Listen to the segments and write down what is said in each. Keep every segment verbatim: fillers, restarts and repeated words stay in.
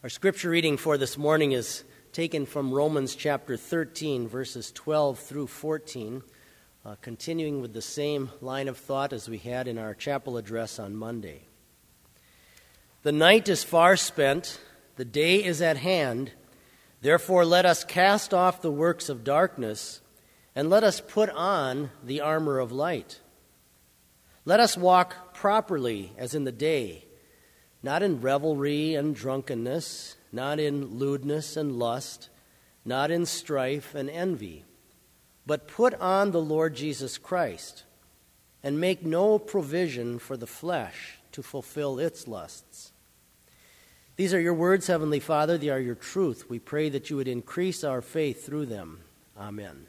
Our scripture reading for this morning is taken from Romans chapter thirteen, verses twelve through fourteen, uh, continuing with the same line of thought as we had in our chapel address on Monday. The night is far spent, the day is at hand. Therefore let us cast off the works of darkness, and let us put on the armor of light. Let us walk properly as in the day, not in revelry and drunkenness, not in lewdness and lust, not in strife and envy, but put on the Lord Jesus Christ, and make no provision for the flesh to fulfill its lusts. These are your words, Heavenly Father. They are your truth. We pray that you would increase our faith through them. Amen.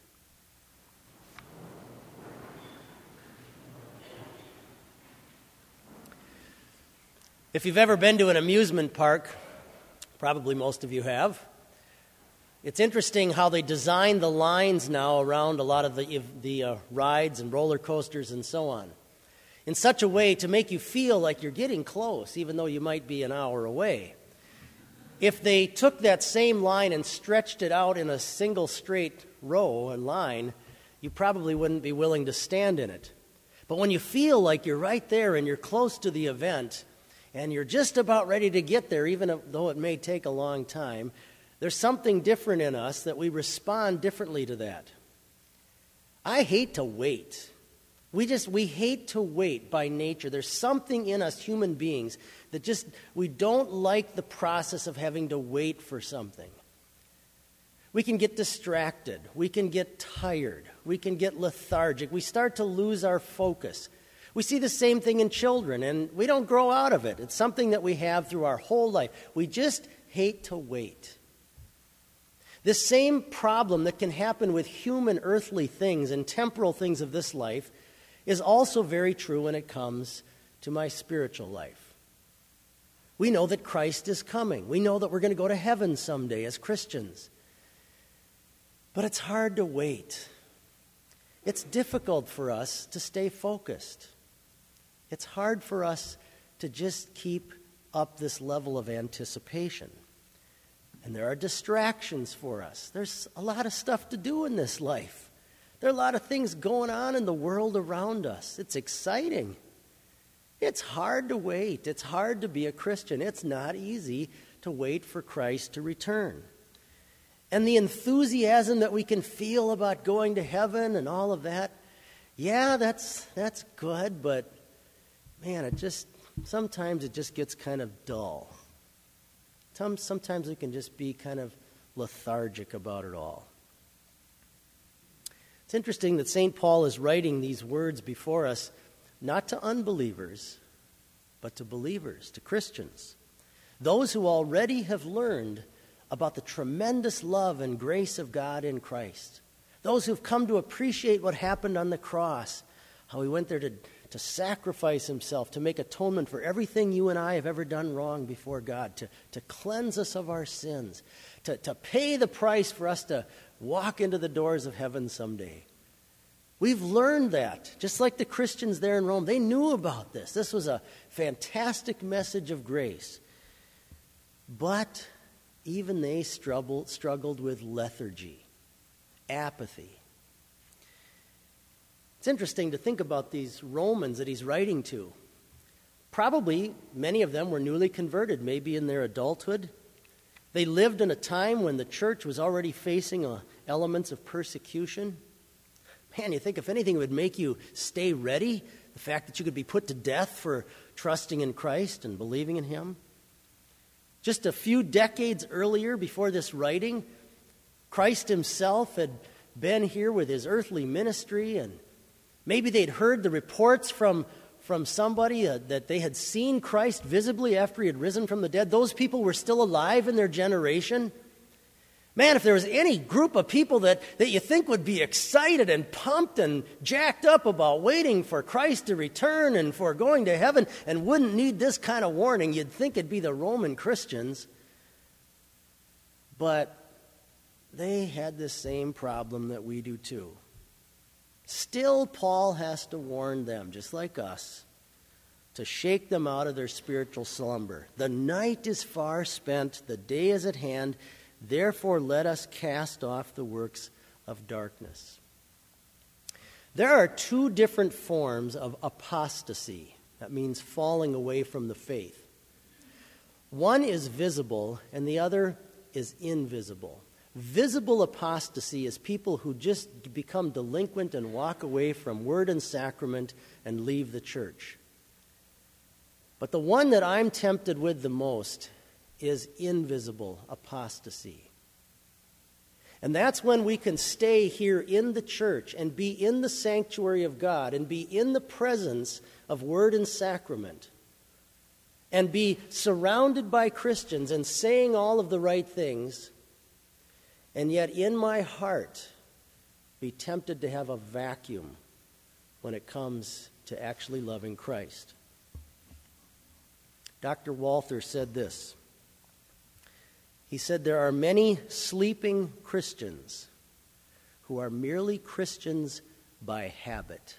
If you've ever been to an amusement park, probably most of you have, it's interesting how they design the lines now around a lot of the, the uh, rides and roller coasters and so on, in such a way to make you feel like you're getting close, even though you might be an hour away. If they took that same line and stretched it out in a single straight row and line, you probably wouldn't be willing to stand in it. But when you feel like you're right there and you're close to the event, and you're just about ready to get there, even though it may take a long time, there's something different in us that we respond differently to that. I hate to wait. We just, we hate to wait by nature. There's something in us, human beings, that just, we don't like the process of having to wait for something. We can get distracted. We can get tired. We can get lethargic. We start to lose our focus. We see the same thing in children, and we don't grow out of it. It's something that we have through our whole life. We just hate to wait. This same problem that can happen with human earthly things and temporal things of this life is also very true when it comes to my spiritual life. We know that Christ is coming. We know that we're going to go to heaven someday as Christians. But it's hard to wait. It's difficult for us to stay focused. It's hard for us to just keep up this level of anticipation. And there are distractions for us. There's a lot of stuff to do in this life. There are a lot of things going on in the world around us. It's exciting. It's hard to wait. It's hard to be a Christian. It's not easy to wait for Christ to return. And the enthusiasm that we can feel about going to heaven and all of that, yeah, that's that's good, but man, it just, sometimes it just gets kind of dull. Some, sometimes we can just be kind of lethargic about it all. It's interesting that Saint Paul is writing these words before us, not to unbelievers, but to believers, to Christians. Those who already have learned about the tremendous love and grace of God in Christ. Those who've come to appreciate what happened on the cross, how he went there to to sacrifice himself, to make atonement for everything you and I have ever done wrong before God, to, to cleanse us of our sins, to, to pay the price for us to walk into the doors of heaven someday. We've learned that, just like the Christians there in Rome. They knew about this. This was a fantastic message of grace. But even they struggled, struggled with lethargy, apathy. It's interesting to think about these Romans that he's writing to. Probably many of them were newly converted, maybe in their adulthood. They lived in a time when the church was already facing uh, elements of persecution. Man, you think if anything it would make you stay ready, the fact that you could be put to death for trusting in Christ and believing in him. Just a few decades earlier, before this writing, Christ himself had been here with his earthly ministry, and maybe they'd heard the reports from, from somebody uh, that they had seen Christ visibly after he had risen from the dead. Those people were still alive in their generation. Man, if there was any group of people that, that you think would be excited and pumped and jacked up about waiting for Christ to return and for going to heaven and wouldn't need this kind of warning, you'd think it'd be the Roman Christians. But they had the same problem that we do too. Still, Paul has to warn them, just like us, to shake them out of their spiritual slumber. The night is far spent, the day is at hand. Therefore, let us cast off the works of darkness. There are two different forms of apostasy. That means falling away from the faith. One is visible, and the other is invisible. Visible apostasy is people who just become delinquent and walk away from word and sacrament and leave the church. But the one that I'm tempted with the most is invisible apostasy. And that's when we can stay here in the church and be in the sanctuary of God and be in the presence of word and sacrament and be surrounded by Christians and saying all of the right things, and yet in my heart be tempted to have a vacuum when it comes to actually loving Christ. Doctor Walther said this. He said, there are many sleeping Christians who are merely Christians by habit.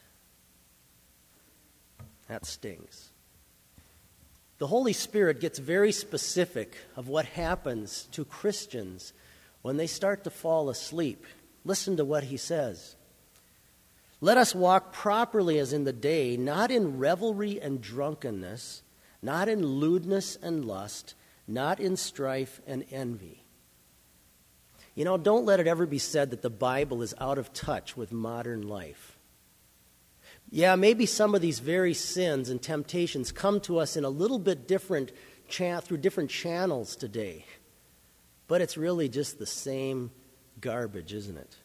That stings. The Holy Spirit gets very specific of what happens to Christians when they start to fall asleep. Listen to what he says. Let us walk properly as in the day, not in revelry and drunkenness, not in lewdness and lust, not in strife and envy. You know, don't let it ever be said that the Bible is out of touch with modern life. Yeah, maybe some of these very sins and temptations come to us in a little bit different, cha- through different channels today. But it's really just the same garbage, isn't it?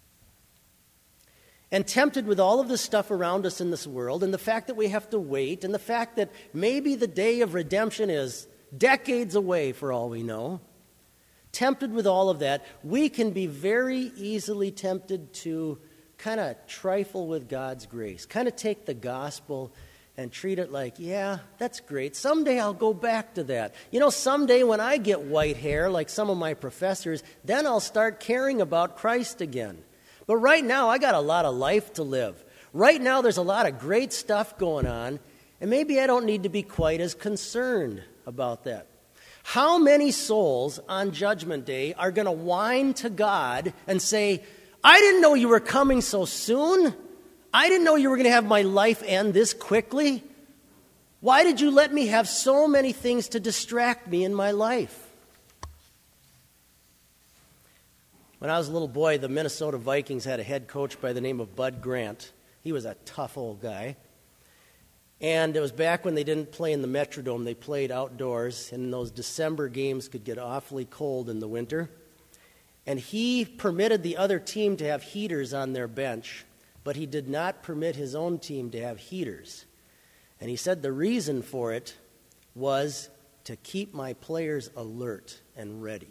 And tempted with all of the stuff around us in this world, and the fact that we have to wait, and the fact that maybe the day of redemption is decades away for all we know, tempted with all of that, we can be very easily tempted to kind of trifle with God's grace, kind of take the gospel and treat it like, yeah, that's great. Someday I'll go back to that. You know, someday when I get white hair, like some of my professors, then I'll start caring about Christ again. But right now, I got a lot of life to live. Right now, there's a lot of great stuff going on, and maybe I don't need to be quite as concerned about that. How many souls on Judgment Day are going to whine to God and say, I didn't know you were coming so soon. I didn't know you were going to have my life end this quickly. Why did you let me have so many things to distract me in my life? When I was a little boy, the Minnesota Vikings had a head coach by the name of Bud Grant. He was a tough old guy. And it was back when they didn't play in the Metrodome. They played outdoors, and those December games could get awfully cold in the winter. And he permitted the other team to have heaters on their bench, but he did not permit his own team to have heaters. And he said the reason for it was to keep my players alert and ready.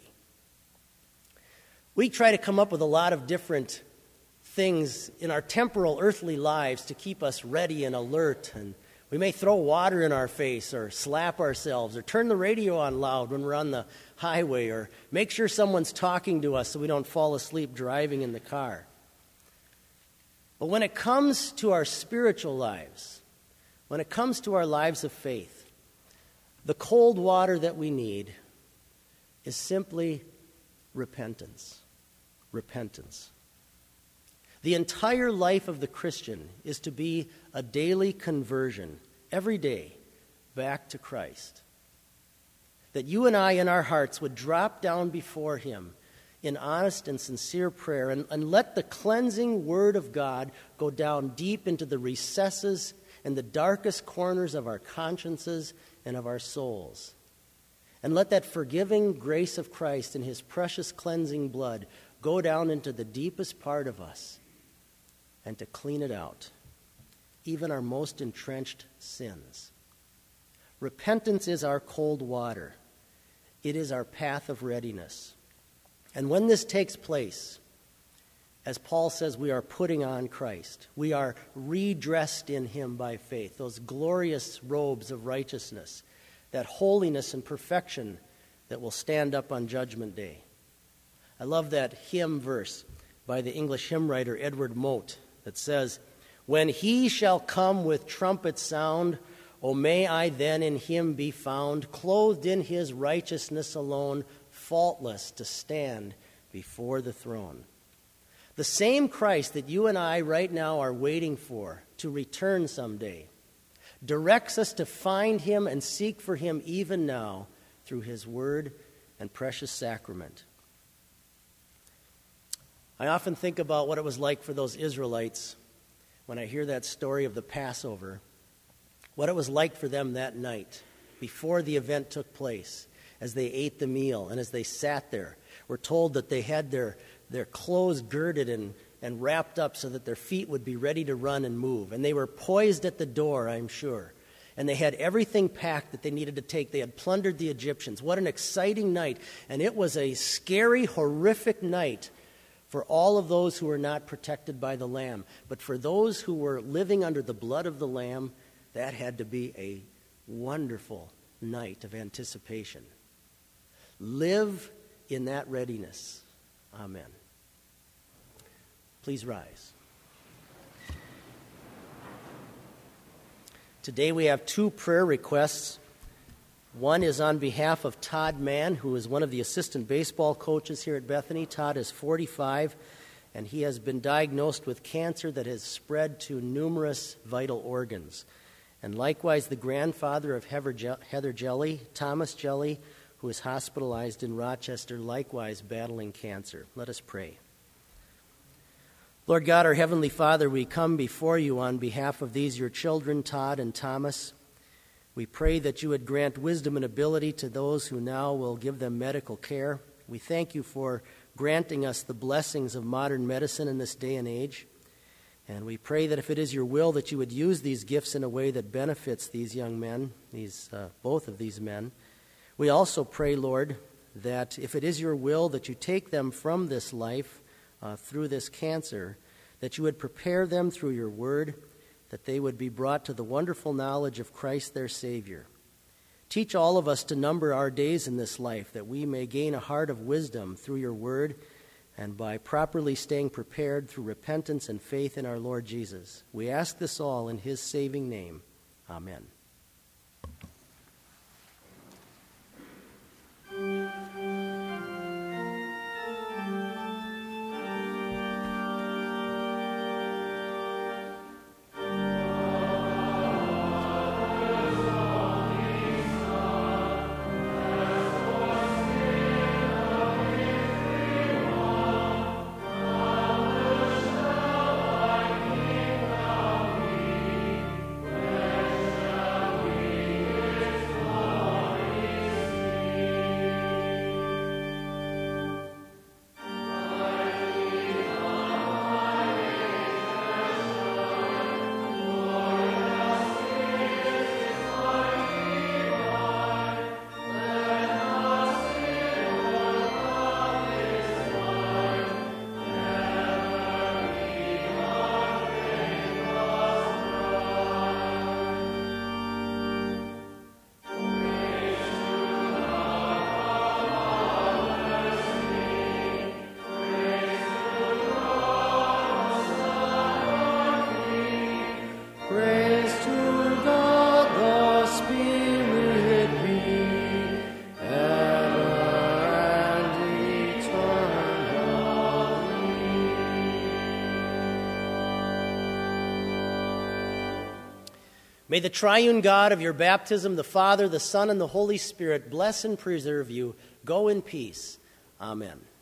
We try to come up with a lot of different things in our temporal, earthly lives to keep us ready and alert. And we may throw water in our face or slap ourselves or turn the radio on loud when we're on the highway or make sure someone's talking to us so we don't fall asleep driving in the car. But when it comes to our spiritual lives, when it comes to our lives of faith, the cold water that we need is simply repentance. Repentance. The entire life of the Christian is to be a daily conversion, every day, back to Christ. That you and I in our hearts would drop down before Him in honest and sincere prayer and, and let the cleansing Word of God go down deep into the recesses and the darkest corners of our consciences and of our souls. And let that forgiving grace of Christ and His precious cleansing blood go down into the deepest part of us and to clean it out, even our most entrenched sins. Repentance is our cold water. It is our path of readiness. And when this takes place, as Paul says, we are putting on Christ. We are redressed in Him by faith, those glorious robes of righteousness, that holiness and perfection that will stand up on Judgment Day. I love that hymn verse by the English hymn writer Edward Mote that says, when He shall come with trumpet sound O may I then in him be found, clothed in his righteousness alone, faultless to stand before the throne. The same Christ that you and I right now are waiting for to return someday directs us to find him and seek for him even now through his word and precious sacrament. I often think about what it was like for those Israelites when I hear that story of the Passover, what it was like for them that night before the event took place, as they ate the meal and as they sat there. We're told that they had their, their clothes girded and, and wrapped up so that their feet would be ready to run and move. And they were poised at the door, I'm sure. And they had everything packed that they needed to take. They had plundered the Egyptians. What an exciting night. And it was a scary, horrific night for all of those who were not protected by the Lamb. But for those who were living under the blood of the Lamb, that had to be a wonderful night of anticipation. Live in that readiness. Amen. Please rise. Today we have two prayer requests. One is on behalf of Todd Mann, who is one of the assistant baseball coaches here at Bethany. Todd is forty-five, and he has been diagnosed with cancer that has spread to numerous vital organs. And likewise, the grandfather of Heather Jelly, Thomas Jelly, who is hospitalized in Rochester, likewise battling cancer. Let us pray. Lord God, our Heavenly Father, we come before you on behalf of these your children, Todd and Thomas. We pray that you would grant wisdom and ability to those who now will give them medical care. We thank you for granting us the blessings of modern medicine in this day and age. And we pray that if it is your will that you would use these gifts in a way that benefits these young men, these uh, both of these men. We also pray, Lord, that if it is your will that you take them from this life uh, through this cancer, that you would prepare them through your word, that they would be brought to the wonderful knowledge of Christ their Savior. Teach all of us to number our days in this life, that we may gain a heart of wisdom through your word, and by properly staying prepared through repentance and faith in our Lord Jesus. We ask this all in his saving name. Amen. May the triune God of your baptism, the Father, the Son, and the Holy Spirit, bless and preserve you. Go in peace. Amen.